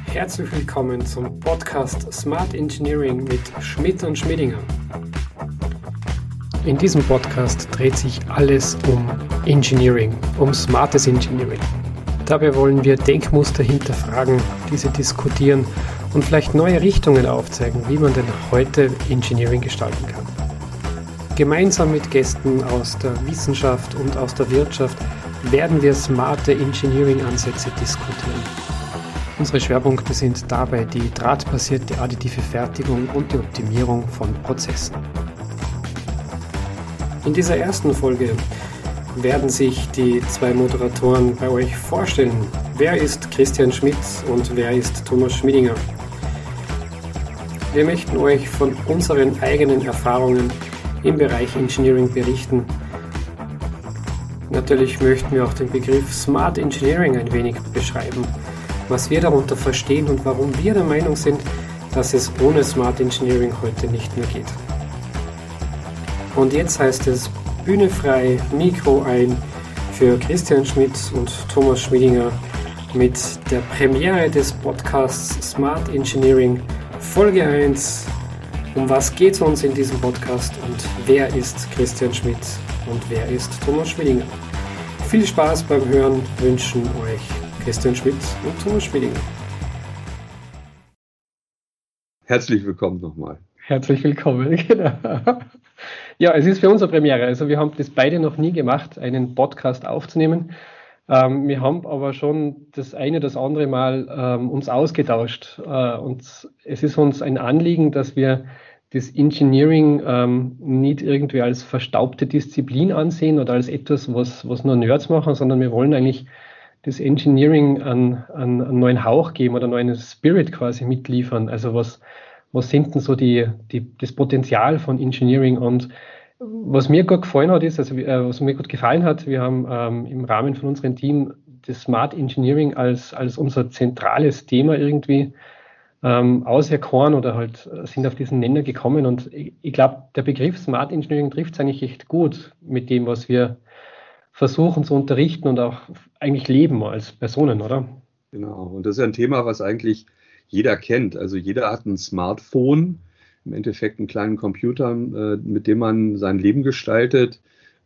Herzlich willkommen zum Podcast Smart Engineering mit Schmidt und Schmidinger. In diesem Podcast dreht sich alles um Engineering, um smartes Engineering. Dabei wollen wir Denkmuster hinterfragen, diese diskutieren und vielleicht neue Richtungen aufzeigen, wie man denn heute Engineering gestalten kann. Gemeinsam mit Gästen aus der Wissenschaft und aus der Wirtschaft werden wir smarte Engineering-Ansätze diskutieren. Unsere Schwerpunkte sind dabei die drahtbasierte additive Fertigung und die Optimierung von Prozessen. In dieser ersten Folge werden sich die zwei Moderatoren bei euch vorstellen. Wer ist Christian Schmidt und wer ist Thomas Schmidinger? Wir möchten euch von unseren eigenen Erfahrungen im Bereich Engineering berichten. Natürlich möchten wir auch den Begriff Smart Engineering ein wenig beschreiben, was wir darunter verstehen und warum wir der Meinung sind, dass es ohne Smart Engineering heute nicht mehr geht. Und jetzt heißt es Bühne frei, Mikro ein für Christian Schmidt und Thomas Schmidinger mit der Premiere des Podcasts Smart Engineering Folge 1. Um was geht es uns in diesem Podcast und wer ist Christian Schmidt und wer ist Thomas Schmidinger? Viel Spaß beim Hören wünschen euch Christian Schmidt und Thomas Schmidinger. Herzlich willkommen nochmal. Herzlich willkommen, genau. Ja, es ist für uns eine Premiere. Also wir haben das beide noch nie gemacht, einen Podcast aufzunehmen. Wir haben aber schon das eine, das andere Mal uns ausgetauscht. Und es ist uns ein Anliegen, dass wir das Engineering nicht irgendwie als verstaubte Disziplin ansehen oder als etwas, was nur Nerds machen, sondern wir wollen eigentlich das Engineering einen neuen Hauch geben oder einen neuen Spirit quasi mitliefern. Also was sind denn so das Potenzial von Engineering? Und was mir gut gefallen hat, ist, also was mir gut gefallen hat, wir haben im Rahmen von unserem Team das Smart Engineering als unser zentrales Thema irgendwie auserkoren oder halt sind auf diesen Nenner gekommen. Und ich glaube, der Begriff Smart Engineering trifft es eigentlich echt gut mit dem, was wir versuchen zu unterrichten und auch eigentlich leben als Personen, oder? Genau, und das ist ein Thema, was eigentlich jeder kennt. Also jeder hat ein Smartphone, im Endeffekt einen kleinen Computer, mit dem man sein Leben gestaltet.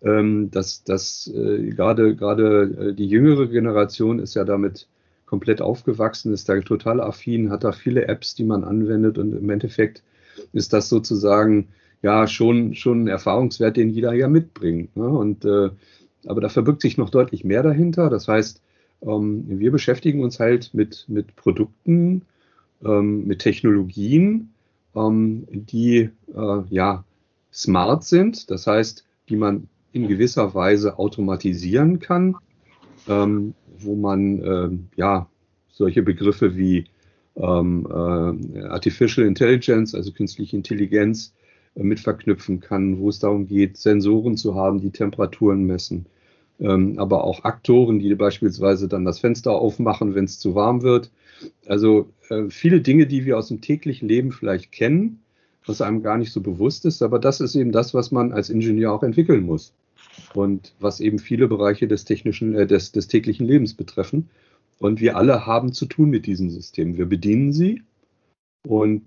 Gerade die jüngere Generation ist ja damit komplett aufgewachsen, ist da total affin, hat da viele Apps, die man anwendet und im Endeffekt ist das sozusagen ja schon ein Erfahrungswert, den jeder ja mitbringt. Ne? Und aber da verbirgt sich noch deutlich mehr dahinter. Das heißt, wir beschäftigen uns halt mit Produkten, mit Technologien, die smart sind. Das heißt, die man in gewisser Weise automatisieren kann, wo man solche Begriffe wie Artificial Intelligence, also künstliche Intelligenz, mit verknüpfen kann, wo es darum geht, Sensoren zu haben, die Temperaturen messen, aber auch Aktoren, die beispielsweise dann das Fenster aufmachen, wenn es zu warm wird. Also viele Dinge, die wir aus dem täglichen Leben vielleicht kennen, was einem gar nicht so bewusst ist, aber das ist eben das, was man als Ingenieur auch entwickeln muss und was eben viele Bereiche des täglichen Lebens betreffen. Und wir alle haben zu tun mit diesen Systemen. Wir bedienen sie und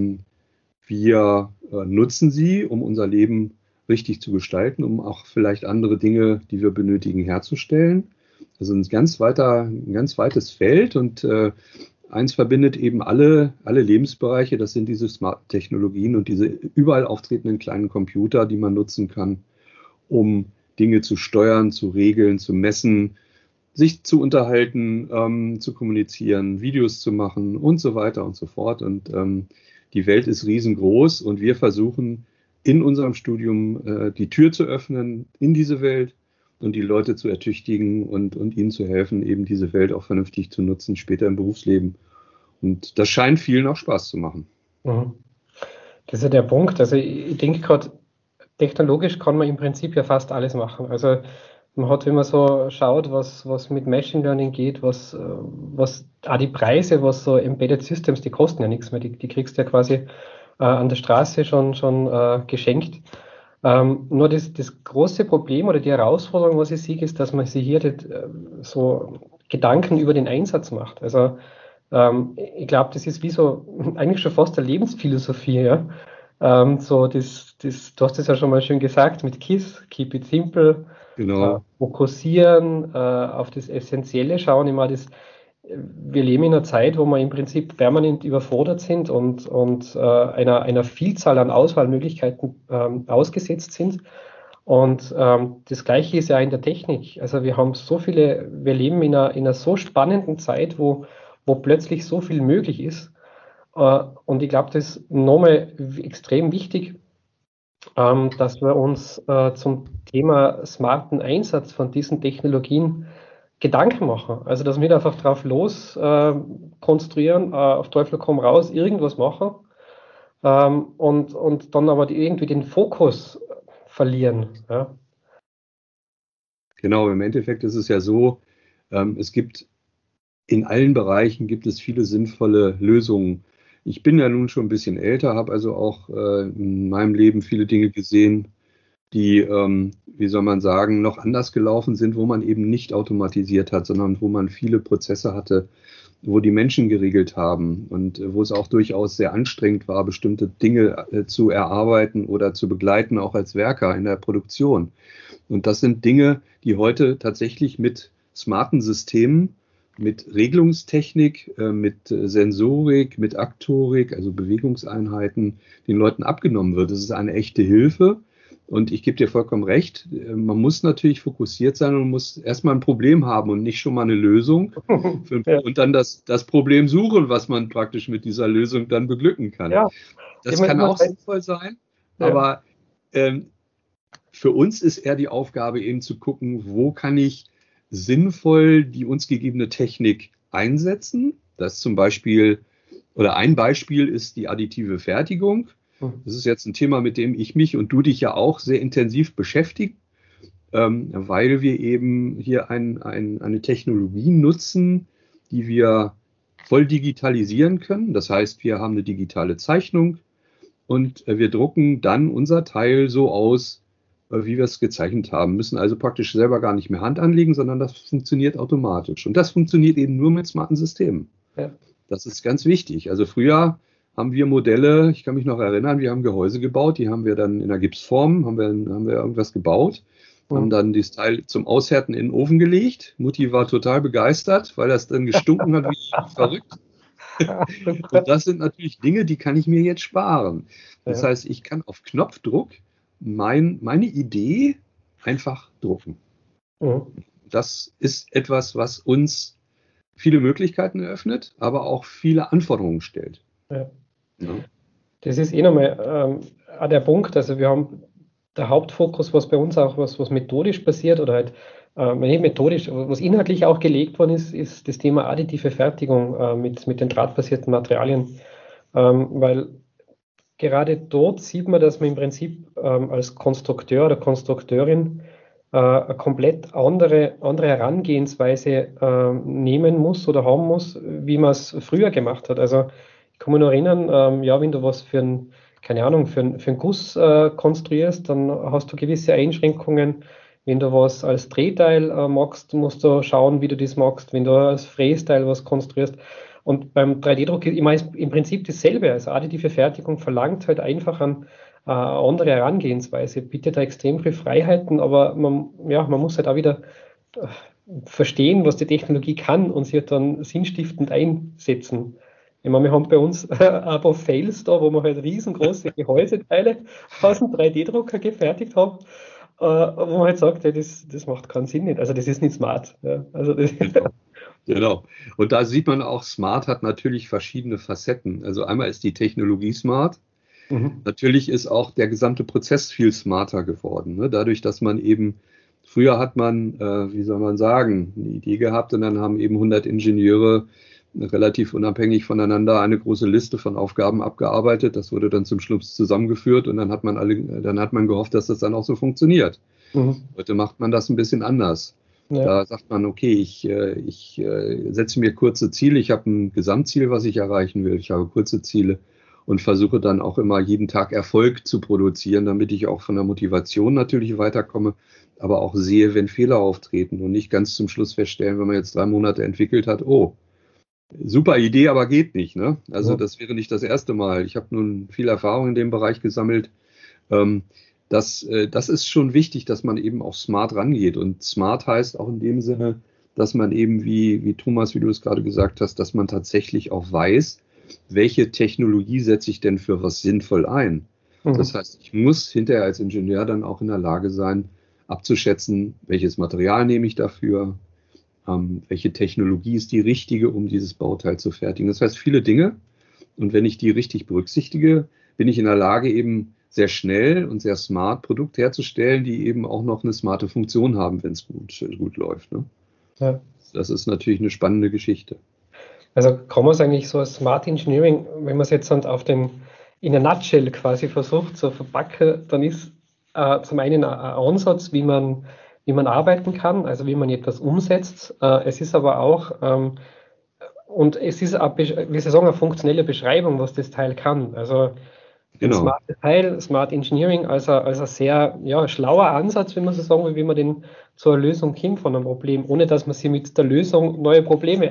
wir nutzen sie, um unser Leben richtig zu gestalten, um auch vielleicht andere Dinge, die wir benötigen, herzustellen. Also ein ganz weites Feld und eins verbindet eben alle Lebensbereiche. Das sind diese Smart-Technologien und diese überall auftretenden kleinen Computer, die man nutzen kann, um Dinge zu steuern, zu regeln, zu messen, sich zu unterhalten, zu kommunizieren, Videos zu machen und so weiter und so fort. Und die Welt ist riesengroß und wir versuchen in unserem Studium die Tür zu öffnen in diese Welt und die Leute zu ertüchtigen und ihnen zu helfen, eben diese Welt auch vernünftig zu nutzen, später im Berufsleben. Und das scheint vielen auch Spaß zu machen. Das ist ja der Punkt. Also ich denke gerade, technologisch kann man im Prinzip ja fast alles machen. Also man hat, wenn man so schaut, was mit Machine Learning geht, was auch die Preise, was so Embedded Systems, die kosten ja nichts mehr, die kriegst du ja quasi an der Straße schon geschenkt. Nur das große Problem oder die Herausforderung, was ich sehe, ist, dass man sich hier so Gedanken über den Einsatz macht. Also Ich glaube, das ist wie so eigentlich schon fast eine Lebensphilosophie, ja. So du hast es ja schon mal schön gesagt mit KISS, Keep It Simple, Genau. fokussieren, auf das Essentielle schauen. Ich meine, wir leben in einer Zeit, wo wir im Prinzip permanent überfordert sind und einer Vielzahl an Auswahlmöglichkeiten ausgesetzt sind. Und das Gleiche ist ja in der Technik. Also wir leben in einer so spannenden Zeit, wo plötzlich so viel möglich ist. Und ich glaube, das ist nochmal extrem wichtig, dass wir uns zum Thema smarten Einsatz von diesen Technologien Gedanken machen. Also, dass wir nicht einfach drauf los konstruieren, auf Teufel komm raus, irgendwas machen und dann aber irgendwie den Fokus verlieren. Ja. Genau, im Endeffekt ist es ja so, es gibt in allen Bereichen gibt es viele sinnvolle Lösungen. Ich bin ja nun schon ein bisschen älter, habe also auch in meinem Leben viele Dinge gesehen, die, wie soll man sagen, noch anders gelaufen sind, wo man eben nicht automatisiert hat, sondern wo man viele Prozesse hatte, wo die Menschen geregelt haben und wo es auch durchaus sehr anstrengend war, bestimmte Dinge zu erarbeiten oder zu begleiten, auch als Werker in der Produktion. Und das sind Dinge, die heute tatsächlich mit smarten Systemen, mit Regelungstechnik, mit Sensorik, mit Aktorik, also Bewegungseinheiten, den Leuten abgenommen wird. Das ist eine echte Hilfe. Und ich gebe dir vollkommen recht, man muss natürlich fokussiert sein und muss erstmal ein Problem haben und nicht schon mal eine Lösung Ja. und dann das Problem suchen, was man praktisch mit dieser Lösung dann beglücken kann. Ja. Das kann auch sinnvoll sein, Ja. aber für uns ist eher die Aufgabe eben zu gucken, wo kann ich sinnvoll die uns gegebene Technik einsetzen. Das zum Beispiel, oder ein Beispiel ist die additive Fertigung. Das ist jetzt ein Thema, mit dem ich mich und du dich ja auch sehr intensiv beschäftigen, weil wir eben hier eine Technologie nutzen, die wir voll digitalisieren können. Das heißt, wir haben eine digitale Zeichnung und wir drucken dann unser Teil so aus, wie wir es gezeichnet haben, müssen also praktisch selber gar nicht mehr Hand anlegen, sondern das funktioniert automatisch. Und das funktioniert eben nur mit smarten Systemen. Ja. Das ist ganz wichtig. Also früher haben wir Modelle, ich kann mich noch erinnern, wir haben Gehäuse gebaut, die haben wir dann in der Gipsform, haben wir irgendwas gebaut, haben dann das Teil zum Aushärten in den Ofen gelegt. Mutti war total begeistert, weil das dann gestunken hat wie verrückt. Und das sind natürlich Dinge, die kann ich mir jetzt sparen. Das heißt, ich kann auf Knopfdruck meine Idee einfach drucken. Das ist etwas, was uns viele Möglichkeiten eröffnet, aber auch viele Anforderungen stellt. Ja. Das ist nochmal der Punkt. Also wir haben der Hauptfokus, was bei uns auch was methodisch passiert oder halt nicht methodisch, was inhaltlich auch gelegt worden ist das Thema additive Fertigung mit den drahtbasierten Materialien. Weil gerade dort sieht man, dass man im Prinzip als Konstrukteur oder Konstrukteurin eine komplett andere Herangehensweise nehmen muss oder haben muss, wie man es früher gemacht hat. Also ich kann mich noch erinnern, wenn du was für einen Guss konstruierst, dann hast du gewisse Einschränkungen. Wenn du was als Drehteil machst, musst du schauen, wie du das machst. Wenn du als Frästeil was konstruierst. Und beim 3D-Druck ist im Prinzip dasselbe. Also additive Fertigung verlangt halt einfach eine andere Herangehensweise, bietet da extrem viel Freiheiten, aber man muss halt auch wieder verstehen, was die Technologie kann und sie halt dann sinnstiftend einsetzen. Ich meine, wir haben bei uns ein paar Fails da, wo wir halt riesengroße Gehäuseteile aus dem 3D-Drucker gefertigt haben, wo man halt sagt, ja, das macht keinen Sinn nicht. Also das ist nicht smart. Ja. Also das Genau. Und da sieht man auch, smart hat natürlich verschiedene Facetten. Also einmal ist die Technologie smart. Natürlich ist auch der gesamte Prozess viel smarter geworden. Ne? Dadurch, dass man eben, früher hat man, wie soll man sagen, eine Idee gehabt und dann haben eben 100 Ingenieure relativ unabhängig voneinander eine große Liste von Aufgaben abgearbeitet. Das wurde dann zum Schluss zusammengeführt und dann hat man gehofft, dass das dann auch so funktioniert. Heute macht man das ein bisschen anders. Ja. Da sagt man, okay, ich setze mir kurze Ziele, ich habe ein Gesamtziel, was ich erreichen will, ich habe kurze Ziele und versuche dann auch immer jeden Tag Erfolg zu produzieren, damit ich auch von der Motivation natürlich weiterkomme, aber auch sehe, wenn Fehler auftreten und nicht ganz zum Schluss feststellen, wenn man jetzt 3 Monate entwickelt hat, oh, Super Idee, aber geht nicht, ne? Also Ja. das wäre nicht das erste Mal. Ich habe nun viel Erfahrung in dem Bereich gesammelt. Ähm, das ist schon wichtig, dass man eben auch smart rangeht. Und smart heißt auch in dem Sinne, dass man eben, wie Thomas, wie du es gerade gesagt hast, dass man tatsächlich auch weiß, welche Technologie setze ich denn für was sinnvoll ein. Das Mhm. heißt, ich muss hinterher als Ingenieur dann auch in der Lage sein, abzuschätzen, welches Material nehme ich dafür, welche Technologie ist die richtige, um dieses Bauteil zu fertigen. Das heißt, viele Dinge. Und wenn ich die richtig berücksichtige, bin ich in der Lage, eben sehr schnell und sehr smart Produkte herzustellen, die eben auch noch eine smarte Funktion haben, wenn es gut läuft. Ne? Ja. Das ist natürlich eine spannende Geschichte. Also kann man es eigentlich so als Smart Engineering, wenn man es jetzt auf in a nutshell quasi versucht zu verpacken, dann ist zum einen ein Ansatz, wie man arbeiten kann, also wie man etwas umsetzt. Es ist aber auch, und es ist, wie Sie sagen, eine funktionelle Beschreibung, was das Teil kann. Also ein Genau. smartes Teil, Smart Engineering, als ein sehr schlauer Ansatz, wenn man so sagen will, wie man den zur Lösung kommt von einem Problem, ohne dass man sie mit der Lösung neue Probleme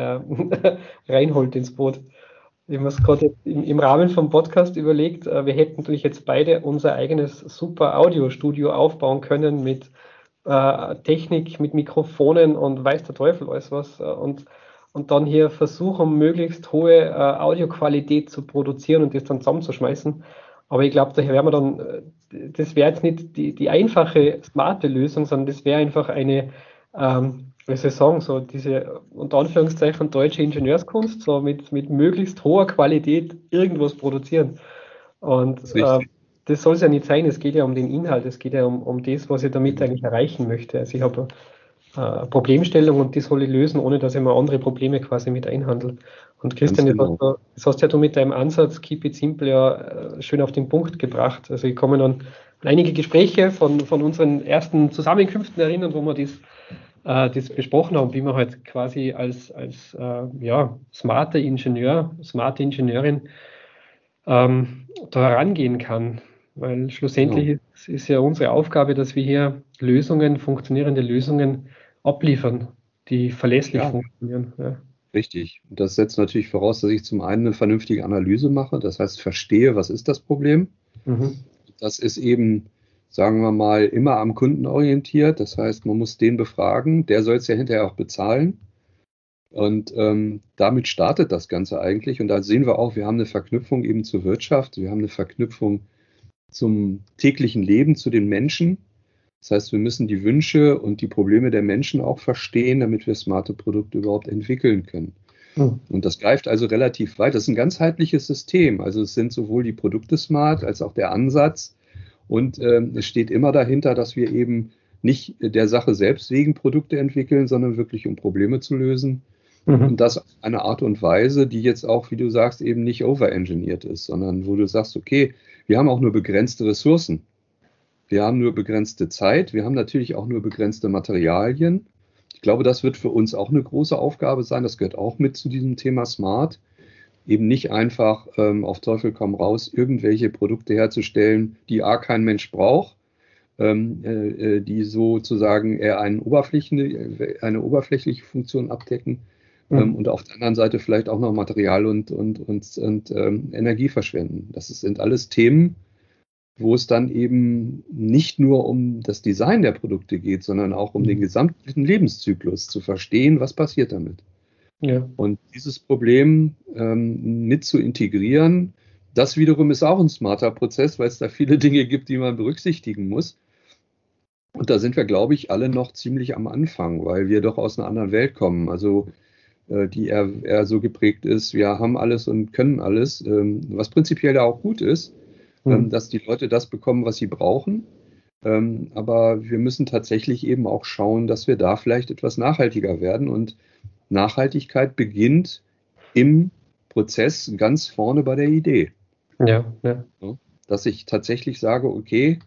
reinholt ins Boot. Ich habe mir es gerade im Rahmen vom Podcast überlegt, wir hätten natürlich jetzt beide unser eigenes super Audiostudio aufbauen können mit Technik, mit Mikrofonen und weiß der Teufel alles was und dann hier versuchen, möglichst hohe Audioqualität zu produzieren und das dann zusammenzuschmeißen. Aber ich glaube, daher wäre man dann, das wäre jetzt nicht die einfache, smarte Lösung, sondern das wäre einfach eine, wie soll ich sagen, so diese unter Anführungszeichen deutsche Ingenieurskunst, so mit möglichst hoher Qualität irgendwas produzieren. Und Das ist richtig. das soll es ja nicht sein, es geht ja um den Inhalt, es geht ja um das, was ich damit eigentlich erreichen möchte. Also ich habe eine Problemstellung und die soll ich lösen, ohne dass ich mir andere Probleme quasi mit einhandle. Und Ganz Christian, genau. das hast ja du mit deinem Ansatz Keep It Simple ja schön auf den Punkt gebracht. Also ich kann mich an einige Gespräche von unseren ersten Zusammenkünften erinnern, wo wir das besprochen haben, wie man halt quasi als smarter Ingenieur, smarte Ingenieurin da herangehen kann. Weil Genau. schlussendlich ist ja unsere Aufgabe, dass wir hier Lösungen, funktionierende Lösungen abliefern, die verlässlich Ja, funktionieren. Ja. richtig. Und das setzt natürlich voraus, dass ich zum einen eine vernünftige Analyse mache, das heißt, verstehe, was ist das Problem. Mhm. Das ist eben, sagen wir mal, immer am Kunden orientiert. Das heißt, man muss den befragen, der soll es ja hinterher auch bezahlen. Und damit startet das Ganze eigentlich. Und da sehen wir auch, wir haben eine Verknüpfung eben zur Wirtschaft, wir haben eine Verknüpfung zum täglichen Leben, zu den Menschen. Das heißt, wir müssen die Wünsche und die Probleme der Menschen auch verstehen, damit wir smarte Produkte überhaupt entwickeln können. Mhm. Und das greift also relativ weit. Das ist ein ganzheitliches System. Also es sind sowohl die Produkte smart als auch der Ansatz. Und es steht immer dahinter, dass wir eben nicht der Sache selbst wegen Produkte entwickeln, sondern wirklich um Probleme zu lösen. Und Mhm. das auf eine Art und Weise, die jetzt auch, wie du sagst, eben nicht overengineert ist, sondern wo du sagst, okay, wir haben auch nur begrenzte Ressourcen. Wir haben nur begrenzte Zeit. Wir haben natürlich auch nur begrenzte Materialien. Ich glaube, das wird für uns auch eine große Aufgabe sein. Das gehört auch mit zu diesem Thema Smart. Eben nicht einfach auf Teufel komm raus irgendwelche Produkte herzustellen, die A kein Mensch braucht, die sozusagen eher eine oberflächliche Funktion abdecken Mhm. und auf der anderen Seite vielleicht auch noch Material und Energie verschwenden. Sind alles Themen, wo es dann eben nicht nur um das Design der Produkte geht, sondern auch um den Mhm. gesamten Lebenszyklus zu verstehen, was passiert damit. Ja. Und dieses Problem mit zu integrieren, das wiederum ist auch ein smarter Prozess, weil es da viele Dinge gibt, die man berücksichtigen muss. Und da sind wir, glaube ich, alle noch ziemlich am Anfang, weil wir doch aus einer anderen Welt kommen. Also die eher so geprägt ist, wir haben alles und können alles, was prinzipiell ja auch gut ist, Mhm. dass die Leute das bekommen, was sie brauchen. Aber wir müssen tatsächlich eben auch schauen, dass wir da vielleicht etwas nachhaltiger werden. Und Nachhaltigkeit beginnt im Prozess ganz vorne bei der Idee. Ja. Ja. Ja? Dass ich tatsächlich sage, okay,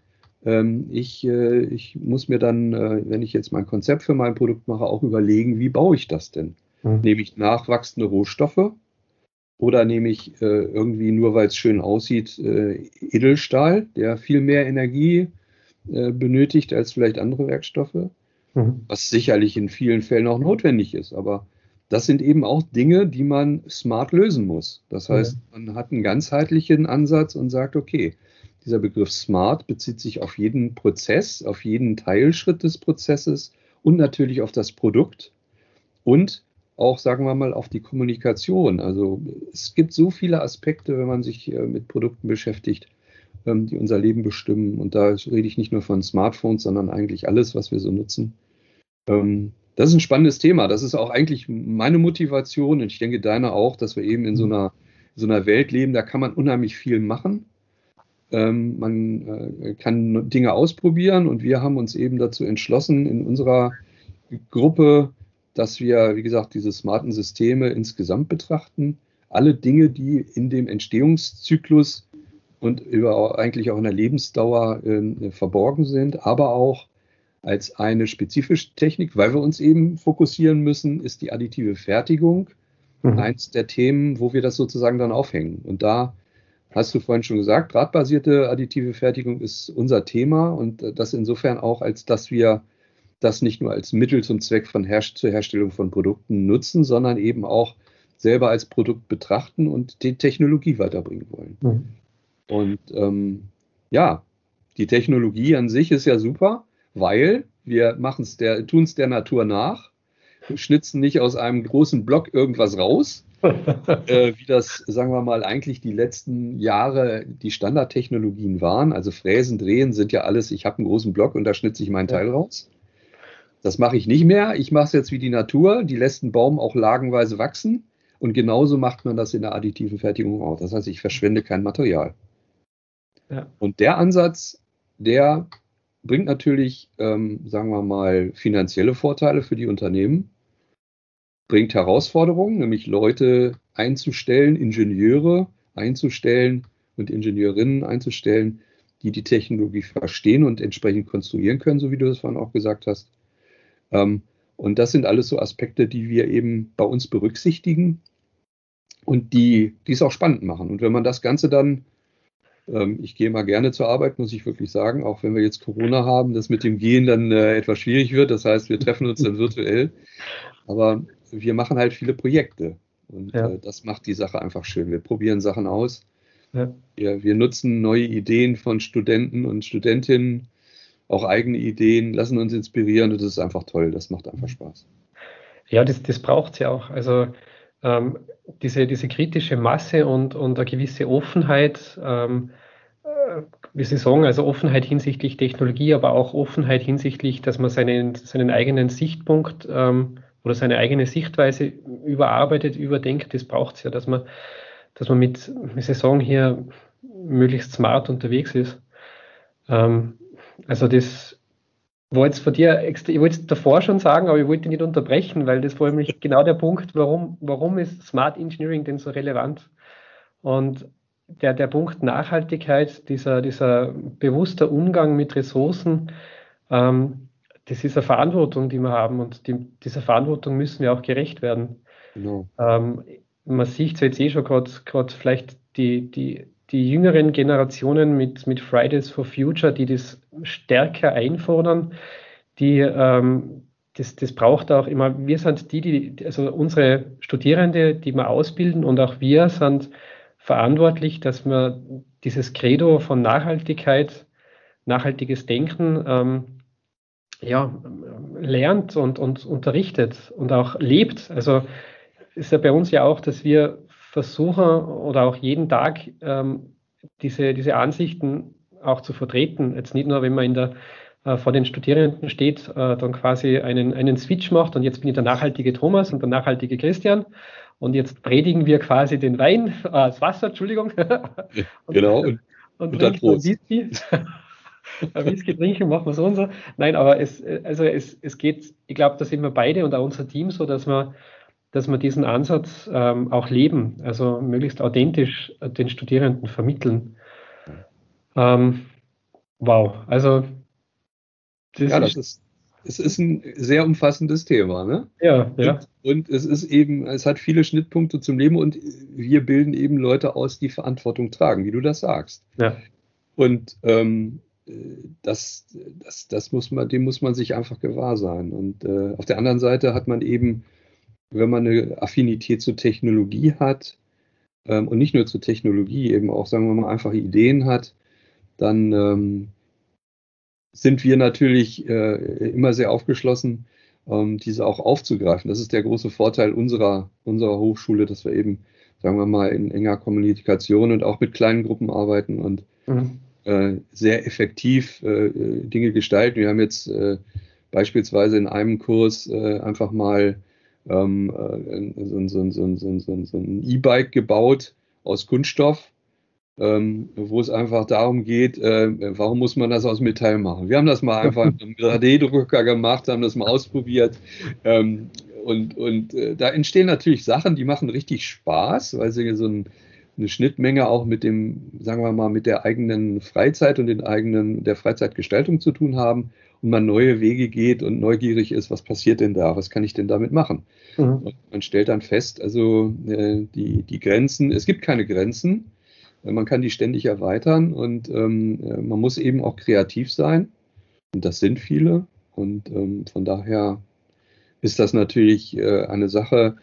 ich muss mir dann, wenn ich jetzt mein Konzept für mein Produkt mache, auch überlegen, wie baue ich das denn? Mhm. Nehme ich nachwachsende Rohstoffe oder nehme ich irgendwie nur, weil es schön aussieht, Edelstahl, der viel mehr Energie benötigt als vielleicht andere Werkstoffe, Mhm. was sicherlich in vielen Fällen auch notwendig ist. Aber das sind eben auch Dinge, die man smart lösen muss. Das heißt, man hat einen ganzheitlichen Ansatz und sagt, okay, dieser Begriff smart bezieht sich auf jeden Prozess, auf jeden Teilschritt des Prozesses und natürlich auf das Produkt und auch, sagen wir mal, auf die Kommunikation. Also es gibt so viele Aspekte, wenn man sich mit Produkten beschäftigt, die unser Leben bestimmen. Und da rede ich nicht nur von Smartphones, sondern eigentlich alles, was wir so nutzen. Das ist ein spannendes Thema. Das ist auch eigentlich meine Motivation und ich denke deine auch, dass wir eben in so einer Welt leben, da kann man unheimlich viel machen. Man kann Dinge ausprobieren und wir haben uns eben dazu entschlossen in unserer Gruppe, dass wir, wie gesagt, diese smarten Systeme insgesamt betrachten. Alle Dinge, die in dem Entstehungszyklus und eigentlich auch in der Lebensdauer verborgen sind, aber auch als eine spezifische Technik, weil wir uns eben fokussieren müssen, ist die additive Fertigung eins der Themen, wo wir das sozusagen dann aufhängen. Und da hast du vorhin schon gesagt, drahtbasierte additive Fertigung ist unser Thema und das insofern auch, als dass wir das nicht nur als Mittel zum Zweck zur Herstellung von Produkten nutzen, sondern eben auch selber als Produkt betrachten und die Technologie weiterbringen wollen. Und ja, die Technologie an sich ist ja super, weil wir tun es der Natur nach, wir schnitzen nicht aus einem großen Block irgendwas raus, wie das, sagen wir mal, eigentlich die letzten Jahre die Standardtechnologien waren. Also Fräsen, Drehen sind ja alles, ich habe einen großen Block und da schnitze ich mein Teil raus. Das mache ich nicht mehr. Ich mache es jetzt wie die Natur, die lässt einen Baum auch lagenweise wachsen und genauso macht man das in der additiven Fertigung auch. Das heißt, ich verschwende kein Material. Ja. Und der Ansatz, der bringt natürlich, sagen wir mal, finanzielle Vorteile für die Unternehmen, bringt Herausforderungen, nämlich Leute einzustellen, Ingenieure einzustellen und Ingenieurinnen einzustellen, die die Technologie verstehen und entsprechend konstruieren können, so wie du das vorhin auch gesagt hast. Und das sind alles so Aspekte, die wir eben bei uns berücksichtigen und die es auch spannend machen. Und wenn man das Ganze dann ich gehe mal gerne zur Arbeit, muss ich wirklich sagen, auch wenn wir jetzt Corona haben, das mit dem Gehen dann etwas schwierig wird. Das heißt, wir treffen uns dann virtuell. Aber wir machen halt viele Projekte und das macht die Sache einfach schön. Wir probieren Sachen aus. Ja. Wir nutzen neue Ideen von Studenten und Studentinnen, auch eigene Ideen, lassen uns inspirieren und das ist einfach toll. Das macht einfach Spaß. Ja, das braucht es ja auch. Also diese kritische Masse und eine gewisse Offenheit, wie Sie sagen, also Offenheit hinsichtlich Technologie, aber auch Offenheit hinsichtlich, dass man seinen eigenen Sichtpunkt oder seine eigene Sichtweise überarbeitet, überdenkt, das braucht es ja, dass man mit, wie Sie sagen, hier möglichst smart unterwegs ist. Also das war jetzt von dir, ich wollte es davor schon sagen, aber ich wollte nicht unterbrechen, weil das war nämlich genau der Punkt, warum ist Smart Engineering denn so relevant? Und der Punkt Nachhaltigkeit, dieser bewusster Umgang mit Ressourcen, das ist eine Verantwortung, die wir haben und dieser Verantwortung müssen wir auch gerecht werden. Genau. Man sieht es jetzt schon gerade vielleicht die jüngeren Generationen mit Fridays for Future, die das stärker einfordern, das braucht auch immer, wir sind also unsere Studierende, die wir ausbilden und auch wir sind verantwortlich, dass man dieses Credo von Nachhaltigkeit, nachhaltiges Denken lernt und unterrichtet und auch lebt. Also ist ja bei uns ja auch, dass wir versuchen oder auch jeden Tag diese Ansichten auch zu vertreten. Jetzt nicht nur, wenn man vor den Studierenden steht, dann quasi einen Switch macht und jetzt bin ich der nachhaltige Thomas und der nachhaltige Christian und jetzt predigen wir quasi den Wein, das Wasser, Entschuldigung. Genau. Und trinken dann Whisky. Whisky trinken, machen wir so und so. Nein, aber es geht, ich glaube, da sind wir beide und auch unser Team so, dass wir diesen Ansatz auch leben, also möglichst authentisch den Studierenden vermitteln. Wow, also es ist ein sehr umfassendes Thema, ne? Ja. Und es hat viele Schnittpunkte zum Leben und wir bilden eben Leute aus, die Verantwortung tragen, wie du das sagst. Ja. Und dem muss man sich einfach gewahr sein. Und auf der anderen Seite hat man eben wenn man eine Affinität zur Technologie hat, und nicht nur zur Technologie, eben auch, sagen wir mal, einfach Ideen hat, dann sind wir natürlich immer sehr aufgeschlossen, diese auch aufzugreifen. Das ist der große Vorteil unserer Hochschule, dass wir eben, sagen wir mal, in enger Kommunikation und auch mit kleinen Gruppen arbeiten und sehr effektiv Dinge gestalten. Wir haben jetzt beispielsweise in einem Kurs einfach mal so ein E-Bike gebaut aus Kunststoff, wo es einfach darum geht, warum muss man das aus Metall machen? Wir haben das mal einfach mit einem 3D-Drucker gemacht, haben das mal ausprobiert. Da entstehen natürlich Sachen, die machen richtig Spaß, weil sie so eine Schnittmenge auch mit dem, sagen wir mal, mit der eigenen Freizeit und der Freizeitgestaltung zu tun haben und man neue Wege geht und neugierig ist, was passiert denn da, was kann ich denn damit machen? Und man stellt dann fest, also die Grenzen, es gibt keine Grenzen, man kann die ständig erweitern und man muss eben auch kreativ sein und das sind viele und von daher ist das natürlich eine Sache,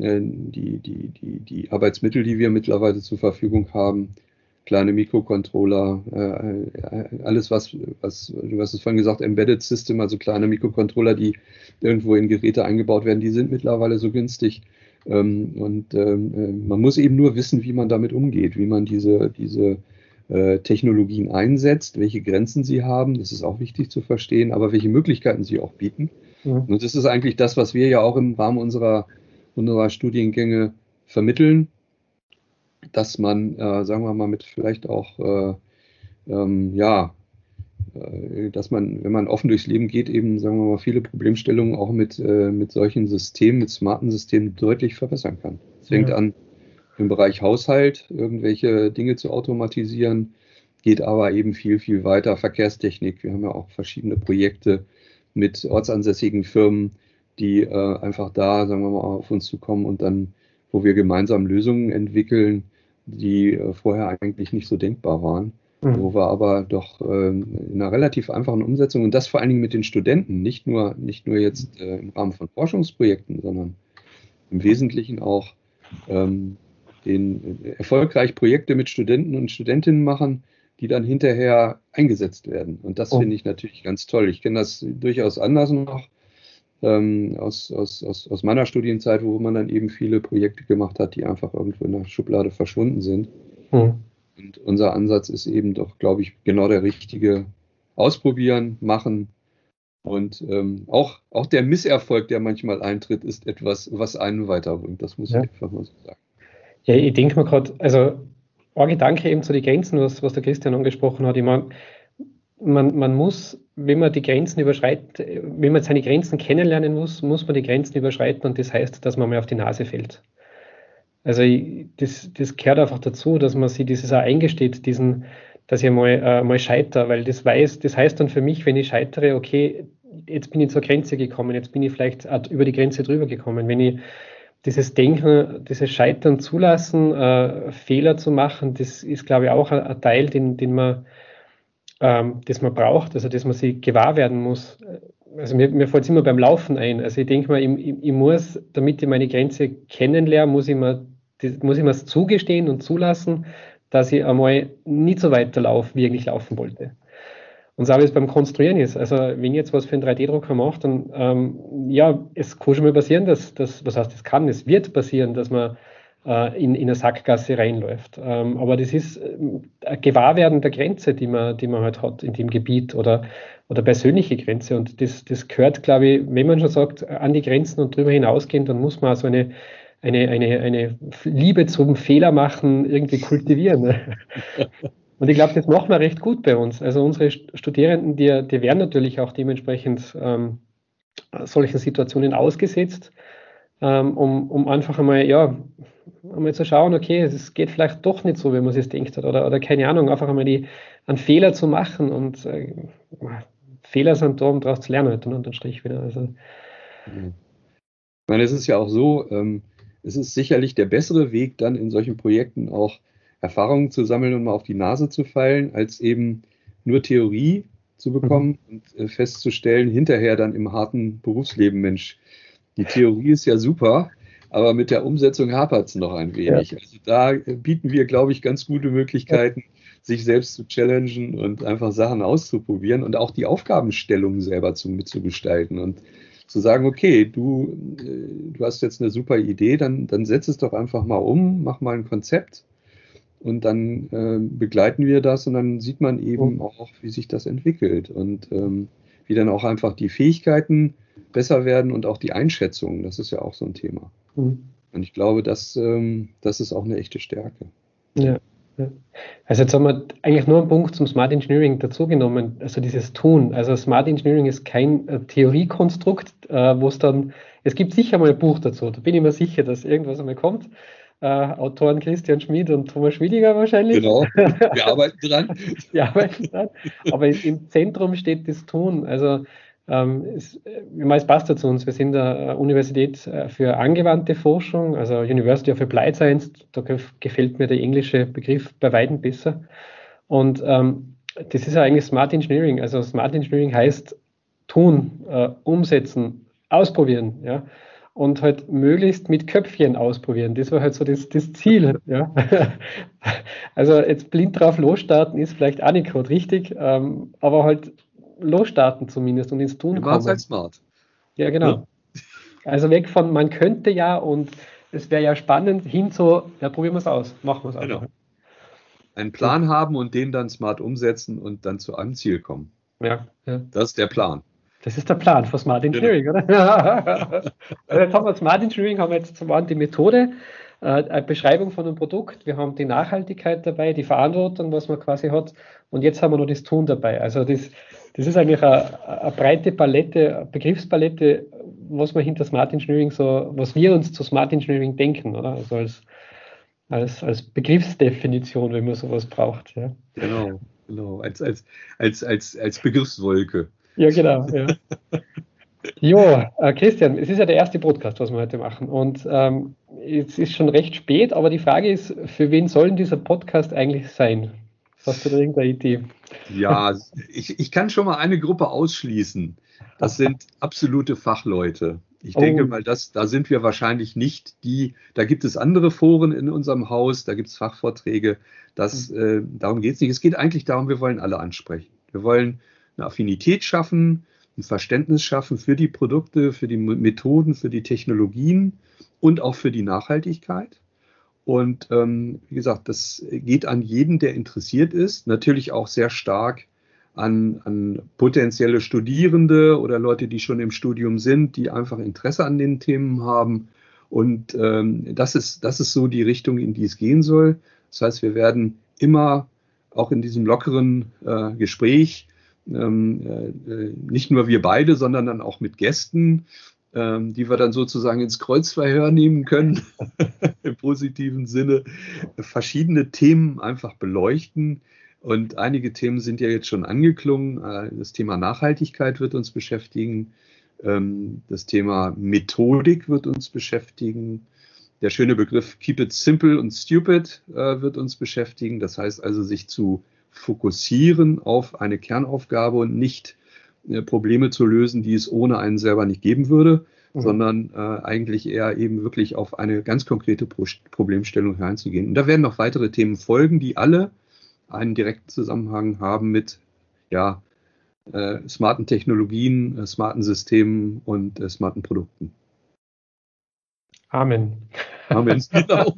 die Arbeitsmittel, die wir mittlerweile zur Verfügung haben, kleine Mikrocontroller, alles du hast es vorhin gesagt, Embedded System, also kleine Mikrocontroller, die irgendwo in Geräte eingebaut werden, die sind mittlerweile so günstig. Man muss eben nur wissen, wie man damit umgeht, wie man diese Technologien einsetzt, welche Grenzen sie haben, das ist auch wichtig zu verstehen, aber welche Möglichkeiten sie auch bieten. Und das ist eigentlich das, was wir ja auch im Rahmen unserer Studiengänge vermitteln, dass man, sagen wir mal, mit vielleicht auch, dass man, wenn man offen durchs Leben geht, eben, sagen wir mal, viele Problemstellungen auch mit solchen Systemen, mit smarten Systemen deutlich verbessern kann. Es fängt an, im Bereich Haushalt irgendwelche Dinge zu automatisieren, geht aber eben viel, viel weiter. Verkehrstechnik, wir haben ja auch verschiedene Projekte mit ortsansässigen Firmen, die einfach da, sagen wir mal, auf uns zukommen und dann, wo wir gemeinsam Lösungen entwickeln, die vorher eigentlich nicht so denkbar waren, wo wir aber doch in einer relativ einfachen Umsetzung und das vor allen Dingen mit den Studenten, nicht nur jetzt im Rahmen von Forschungsprojekten, sondern im Wesentlichen auch erfolgreich Projekte mit Studenten und Studentinnen machen, die dann hinterher eingesetzt werden. Und das finde ich natürlich ganz toll. Ich kenne das durchaus anders noch aus meiner Studienzeit, wo man dann eben viele Projekte gemacht hat, die einfach irgendwo in der Schublade verschwunden sind. Und unser Ansatz ist eben doch, glaube ich, genau der richtige. Ausprobieren, machen. Und auch der Misserfolg, der manchmal eintritt, ist etwas, was einen weiterbringt. Das muss ich einfach mal so sagen. Ja, ich denke mir gerade, also ein Gedanke eben zu den Grenzen, was der Christian angesprochen hat. Ich meine, man muss, wenn man die Grenzen überschreitet, wenn man seine Grenzen kennenlernen muss man die Grenzen überschreiten und das heißt, dass man mal auf die Nase fällt. Also das gehört einfach dazu, dass man sich dieses auch eingesteht, dass ich mal scheitere, weil das heißt dann für mich, wenn ich scheitere, okay, jetzt bin ich zur Grenze gekommen, jetzt bin ich vielleicht über die Grenze drüber gekommen. Wenn ich dieses Denken, dieses Scheitern zulassen, Fehler zu machen, das ist, glaube ich, auch ein Teil, das man braucht, also dass man sich gewahr werden muss. Also mir fällt es immer beim Laufen ein. Also ich denke mal, ich muss, damit ich meine Grenze kennenlerne, muss ich mir es zugestehen und zulassen, dass ich einmal nicht so weiterlaufe, wie ich eigentlich laufen wollte. Und so wie es beim Konstruieren ist. Also wenn ich jetzt was für einen 3D-Drucker mache, dann es kann schon mal passieren, es wird passieren, dass man in eine Sackgasse reinläuft. Aber das ist ein Gewahrwerden der Grenze, die man halt hat in dem Gebiet oder persönliche Grenze. Und das gehört, glaube ich, wenn man schon sagt, an die Grenzen und drüber hinausgehen, dann muss man also eine Liebe zum Fehler machen irgendwie kultivieren. Und ich glaube, das machen wir recht gut bei uns. Also unsere Studierenden, die werden natürlich auch dementsprechend solchen Situationen ausgesetzt, um einfach einmal zu schauen, okay, es geht vielleicht doch nicht so, wie man es denkt hat, oder keine Ahnung, einfach einmal einen Fehler zu machen und Fehler sind da, um daraus zu lernen, halt, unterm Strich wieder. Also. Ich meine, es ist ja auch so, es ist sicherlich der bessere Weg, dann in solchen Projekten auch Erfahrungen zu sammeln und mal auf die Nase zu fallen, als eben nur Theorie zu bekommen und festzustellen, hinterher dann im harten Berufsleben, Mensch, die Theorie ist ja super, aber mit der Umsetzung hapert es noch ein wenig. Ja. Also da bieten wir, glaube ich, ganz gute Möglichkeiten, sich selbst zu challengen und einfach Sachen auszuprobieren und auch die Aufgabenstellung selber mitzugestalten und zu sagen, okay, du hast jetzt eine super Idee, dann setz es doch einfach mal um, mach mal ein Konzept und dann begleiten wir das und dann sieht man eben auch, wie sich das entwickelt und wie dann auch einfach die Fähigkeiten besser werden und auch die Einschätzung. Das ist ja auch so ein Thema. Und ich glaube, das ist auch eine echte Stärke. Ja. Also jetzt haben wir eigentlich nur einen Punkt zum Smart Engineering dazugenommen, also dieses Tun. Also Smart Engineering ist kein Theoriekonstrukt, wo es gibt sicher mal ein Buch dazu, da bin ich mir sicher, dass irgendwas einmal kommt. Autoren Christian Schmid und Thomas Schwidiger wahrscheinlich. Genau, wir arbeiten dran. Wir arbeiten dran. Aber im Zentrum steht das Tun. Also es passt ja zu uns. Wir sind eine Universität für angewandte Forschung, also University of Applied Science. Da gefällt mir der englische Begriff bei weitem besser. Und das ist ja eigentlich Smart Engineering. Also Smart Engineering heißt tun, umsetzen, ausprobieren. Ja? Und halt möglichst mit Köpfchen ausprobieren. Das war halt so das Ziel. Ja? Also jetzt blind drauf losstarten ist vielleicht auch nicht gerade richtig, aber halt losstarten zumindest und ins Tun kommen. Halt smart. Ja, genau. Ja. Also weg von man könnte ja und es wäre ja spannend, hin zu, ja, probieren wir es aus, machen wir es einfach. Genau. Einen Plan haben und den dann smart umsetzen und dann zu einem Ziel kommen. Ja. Das ist der Plan. Das ist der Plan für Smart Engineering, genau. Oder? Also jetzt haben wir Smart Engineering, haben wir jetzt zum einen die Methode, eine Beschreibung von einem Produkt, wir haben die Nachhaltigkeit dabei, die Verantwortung, was man quasi hat, und jetzt haben wir noch das Tun dabei. Also das ist eigentlich eine breite Palette, eine Begriffspalette, was man hinter Smart Engineering was wir uns zu Smart Engineering denken, oder? Also als Begriffsdefinition, wenn man sowas braucht. Ja. Genau. Als Begriffswolke. Ja, genau. Ja. Jo, Christian, es ist ja der erste Podcast, was wir heute machen. Und es ist schon recht spät, aber die Frage ist, für wen soll denn dieser Podcast eigentlich sein? Hast du da irgendeine Idee? Ja, ich kann schon mal eine Gruppe ausschließen. Das sind absolute Fachleute. Ich denke mal, da sind wir wahrscheinlich nicht da gibt es andere Foren in unserem Haus, da gibt es Fachvorträge. Darum geht es nicht. Es geht eigentlich darum, wir wollen alle ansprechen. Wir wollen eine Affinität schaffen, ein Verständnis schaffen für die Produkte, für die Methoden, für die Technologien und auch für die Nachhaltigkeit. Und wie gesagt, das geht an jeden, der interessiert ist. Natürlich auch sehr stark an potenzielle Studierende oder Leute, die schon im Studium sind, die einfach Interesse an den Themen haben. Und das ist so die Richtung, in die es gehen soll. Das heißt, wir werden immer auch in diesem lockeren Gespräch, nicht nur wir beide, sondern dann auch mit Gästen, die wir dann sozusagen ins Kreuzverhör nehmen können, im positiven Sinne, verschiedene Themen einfach beleuchten. Und einige Themen sind ja jetzt schon angeklungen. Das Thema Nachhaltigkeit wird uns beschäftigen. Das Thema Methodik wird uns beschäftigen. Der schöne Begriff Keep it simple und stupid wird uns beschäftigen. Das heißt also, sich zu fokussieren auf eine Kernaufgabe und nicht Probleme zu lösen, die es ohne einen selber nicht geben würde, sondern eigentlich eher eben wirklich auf eine ganz konkrete Problemstellung hereinzugehen. Und da werden noch weitere Themen folgen, die alle einen direkten Zusammenhang haben mit smarten Technologien, smarten Systemen und smarten Produkten. Amen. Amen, genau.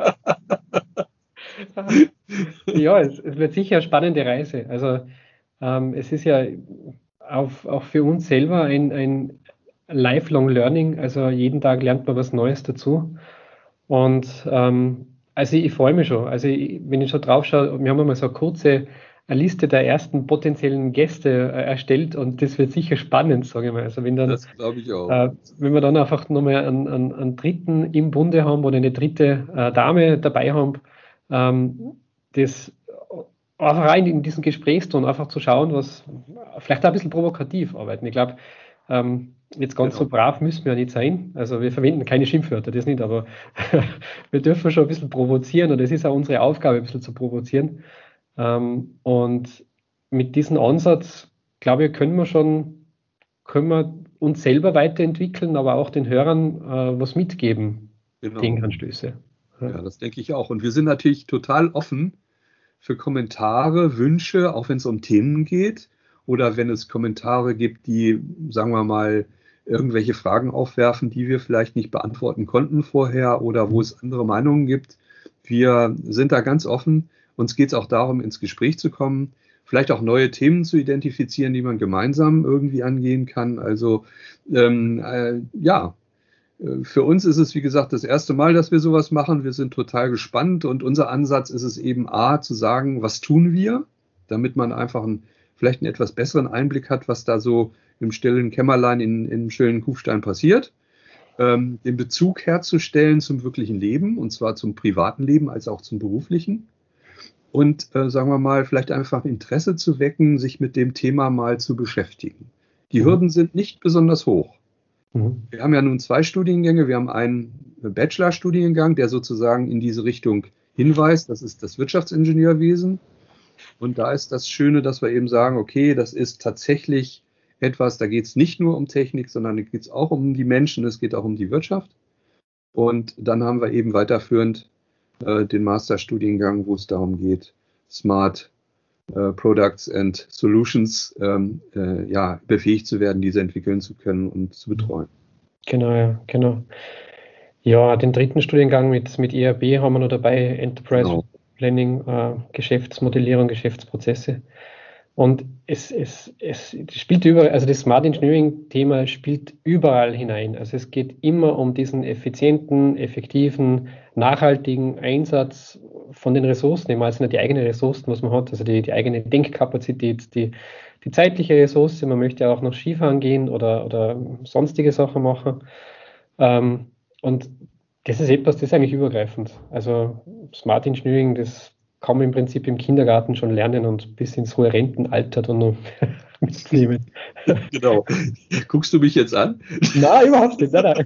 Ja, es wird sicher eine spannende Reise. Also es ist ja auch für uns selber ein Lifelong Learning. Also jeden Tag lernt man was Neues dazu. Und also ich freue mich schon. Also wenn ich schon drauf schaue, wir haben mal so eine kurze Liste der ersten potenziellen Gäste erstellt und das wird sicher spannend, sage ich mal. Also wenn dann, das glaube ich auch. Wenn wir dann einfach nochmal einen Dritten im Bunde haben oder eine dritte Dame dabei haben, das einfach rein in diesen Gesprächston einfach zu schauen, was vielleicht auch ein bisschen provokativ arbeiten. Ich glaube, jetzt ganz so brav müssen wir ja nicht sein. Also wir verwenden keine Schimpfwörter, das nicht, aber wir dürfen schon ein bisschen provozieren und es ist auch unsere Aufgabe, ein bisschen zu provozieren. Und mit diesem Ansatz, glaube ich, können wir uns selber weiterentwickeln, aber auch den Hörern was mitgeben. Denkanstöße. Ja, das denke ich auch. Und wir sind natürlich total offen für Kommentare, Wünsche, auch wenn es um Themen geht oder wenn es Kommentare gibt, die, sagen wir mal, irgendwelche Fragen aufwerfen, die wir vielleicht nicht beantworten konnten vorher oder wo es andere Meinungen gibt. Wir sind da ganz offen. Uns geht es auch darum, ins Gespräch zu kommen, vielleicht auch neue Themen zu identifizieren, die man gemeinsam irgendwie angehen kann. Also ja, für uns ist es, wie gesagt, das erste Mal, dass wir sowas machen. Wir sind total gespannt und unser Ansatz ist es eben zu sagen, was tun wir, damit man einfach vielleicht einen etwas besseren Einblick hat, was da so im stillen Kämmerlein im stillen Kufstein passiert. Den Bezug herzustellen zum wirklichen Leben, und zwar zum privaten Leben als auch zum beruflichen. Und sagen wir mal, vielleicht einfach Interesse zu wecken, sich mit dem Thema mal zu beschäftigen. Die Hürden sind nicht besonders hoch. Wir haben ja nun 2 Studiengänge. Wir haben einen Bachelorstudiengang, der sozusagen in diese Richtung hinweist. Das ist das Wirtschaftsingenieurwesen. Und da ist das Schöne, dass wir eben sagen, okay, das ist tatsächlich etwas, da geht es nicht nur um Technik, sondern da geht es auch um die Menschen, es geht auch um die Wirtschaft. Und dann haben wir eben weiterführend den Masterstudiengang, wo es darum geht, Smart Products and Solutions befähigt zu werden, diese entwickeln zu können und zu betreuen. Genau, ja, genau. Ja, den 3. Studiengang mit ERP haben wir noch dabei, Enterprise Planning, Geschäftsmodellierung, Geschäftsprozesse. Und es spielt überall, also das Smart Engineering-Thema spielt überall hinein. Also es geht immer um diesen effizienten, effektiven, nachhaltigen Einsatz von den Ressourcen, immer also nicht die eigenen Ressourcen, was man hat, also die eigene Denkkapazität, die zeitliche Ressource, man möchte auch noch Skifahren gehen oder sonstige Sachen machen. Und das ist etwas, das ist eigentlich übergreifend. Also Smart Engineering, das kann man im Prinzip im Kindergarten schon lernen und bis ins hohe Rentenalter dann noch mitnehmen. Genau. Guckst du mich jetzt an? Nein, überhaupt nicht. Nein.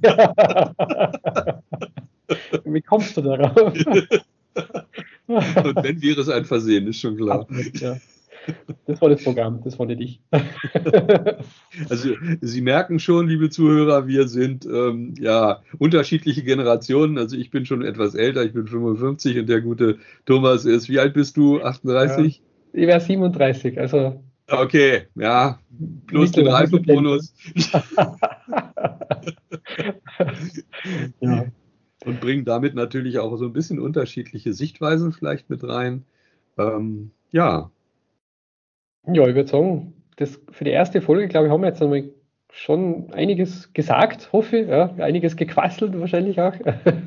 Wie kommst du darauf? Und wenn wäre es ein Versehen, ist schon klar. Ja. Das war das Programm, das war nicht ich. Also Sie merken schon, liebe Zuhörer, wir sind unterschiedliche Generationen. Also ich bin schon etwas älter, ich bin 55 und der gute Thomas ist, wie alt bist du? 38? Ja, ich wäre 37, also... Okay, ja, plus den Reifebonus. Ja. Und bringen damit natürlich auch so ein bisschen unterschiedliche Sichtweisen vielleicht mit rein. Ja, ich würde sagen, das für die erste Folge, glaube ich, haben wir jetzt einmal schon einiges gesagt, hoffe ich. Ja, einiges gequasselt wahrscheinlich auch.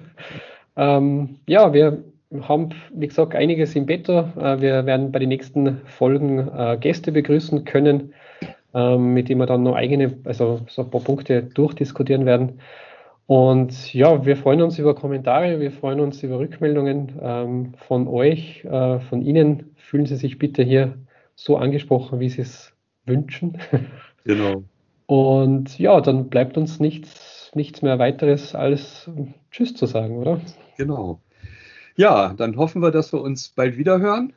Wir haben, wie gesagt, einiges im Petto. Wir werden bei den nächsten Folgen Gäste begrüßen können, mit denen wir dann noch so ein paar Punkte durchdiskutieren werden. Und ja, wir freuen uns über Kommentare, wir freuen uns über Rückmeldungen von euch, von Ihnen. Fühlen Sie sich bitte hier so angesprochen, wie Sie es wünschen. Genau. Und ja, dann bleibt uns nichts mehr weiteres als Tschüss zu sagen, oder? Genau. Ja, dann hoffen wir, dass wir uns bald wieder hören.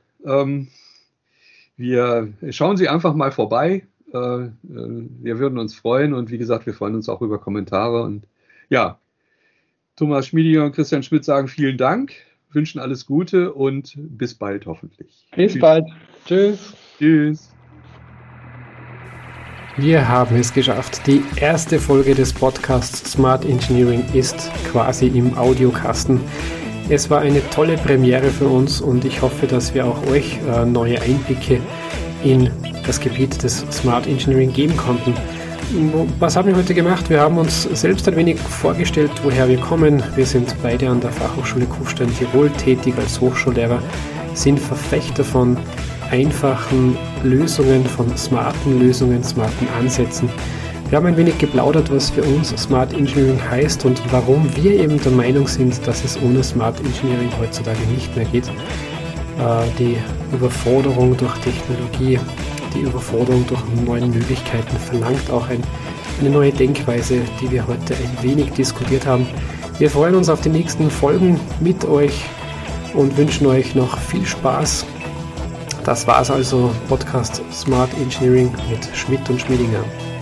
Wir schauen Sie einfach mal vorbei. Wir würden uns freuen und wie gesagt, wir freuen uns auch über Kommentare. Und ja, Thomas Schmiedinger und Christian Schmidt sagen vielen Dank, wünschen alles Gute und bis bald hoffentlich. Bis bald. Tschüss. Tschüss. Wir haben es geschafft. Die erste Folge des Podcasts Smart Engineering ist quasi im Audiokasten. Es war eine tolle Premiere für uns und ich hoffe, dass wir auch euch neue Einblicke in das Gebiet des Smart Engineering geben konnten. Was haben wir heute gemacht? Wir haben uns selbst ein wenig vorgestellt, woher wir kommen. Wir sind beide an der Fachhochschule Kufstein Tirol tätig als Hochschullehrer, sind Verfechter von einfachen Lösungen, von smarten Lösungen, smarten Ansätzen. Wir haben ein wenig geplaudert, was für uns Smart Engineering heißt und warum wir eben der Meinung sind, dass es ohne Smart Engineering heutzutage nicht mehr geht. Die Überforderung durch Technologie, die Überforderung durch neue Möglichkeiten verlangt auch eine neue Denkweise, die wir heute ein wenig diskutiert haben. Wir freuen uns auf die nächsten Folgen mit euch und wünschen euch noch viel Spaß. Das war's also, Podcast Smart Engineering mit Schmidt und Schmiedinger.